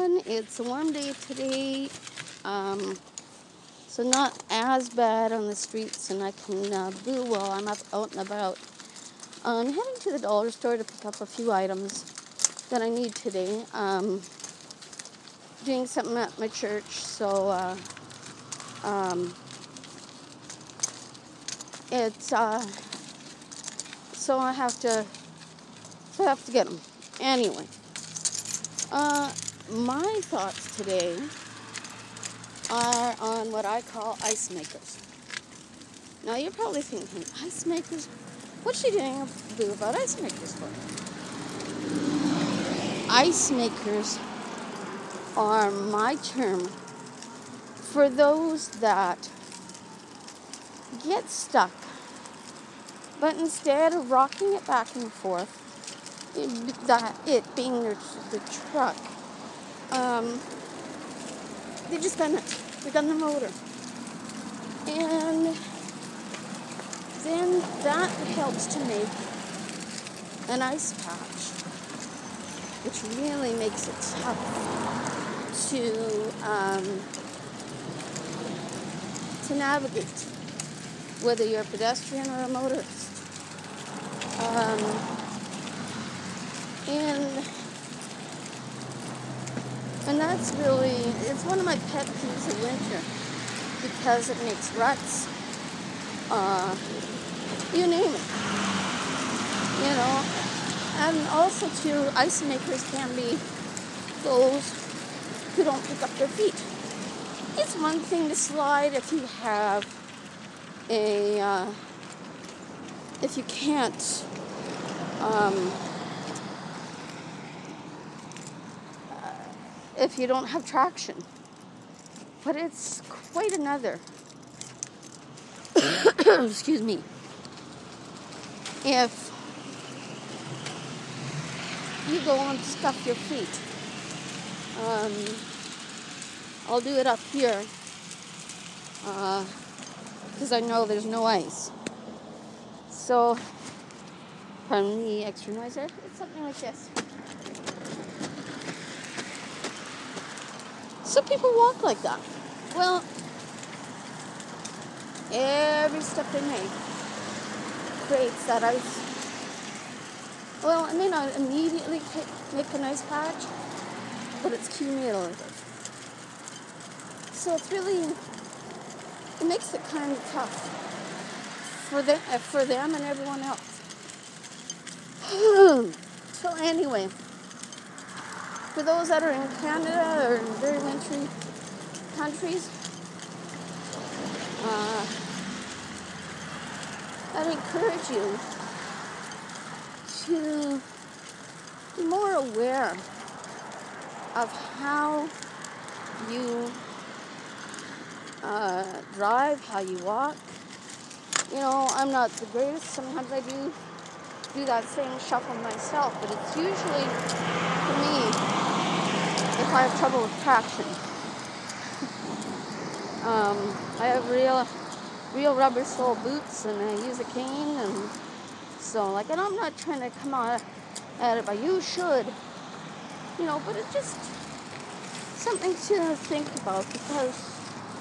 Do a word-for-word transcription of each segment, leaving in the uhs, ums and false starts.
everyone. It's a warm day today, um, so not as bad on the streets, and I can uh, boo while I'm up out and about. I'm heading to the dollar store to pick up a few items that I need today. Um, doing something at my church, so uh, um, it's uh, so I have to so I have to get them anyway. Uh, my thoughts today are on what I call ice makers. Now you're probably thinking, ice makers? What's she doing a boo about ice makers for? Ice makers are my term for those that get stuck, but instead of rocking it back and forth, it, that it being their, the truck, um, they just gun it. They gun the motor. And then that helps to make an ice patch, which really makes it tough to um, to navigate, whether you're a pedestrian or a motorist. Um, and and that's really, it's one of my pet peeves of winter, because it makes ruts. Uh, you name it. You know, and also too, ice makers can be those who don't pick up their feet. It's one thing to slide if you have a, uh, if you can't, um, if you don't have traction. But it's quite another, excuse me, if you go and stuff your feet. Um, I'll do it up here, because uh, I know there's no ice. So, pardon the extra noise there. It's something like this. So people walk like that. Well, every step they make creates that ice. Well, it may not immediately make a nice patch, but it's cumulative. So it's really, it makes it kind of tough for them, for them and everyone else. So anyway, for those that are in Canada or in very wintry countries, uh, I'd encourage you to be more aware of how you uh, drive, how you walk. You know, I'm not the greatest. Sometimes I do do that same shuffle myself, but it's usually, for me, if I have trouble with traction. um, I have real, real rubber sole boots, and I use a cane, and so, like, and I'm not trying to come out at it, but you should, you know, but it's just something to think about, because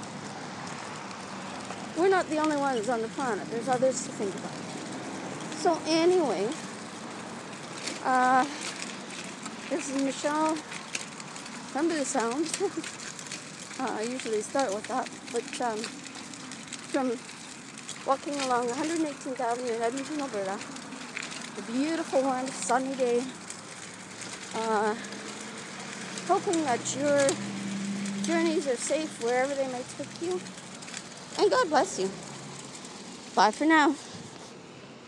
we're not the only ones on the planet. There's others to think about. So anyway, uh, this is Michelle from Boo Sounds. uh, I usually start with that, but um, from walking along one hundred eighteenth Avenue in Edmonton, Alberta, a beautiful one, sunny day. Uh, hoping that your journeys are safe wherever they may take you. And God bless you. Bye for now.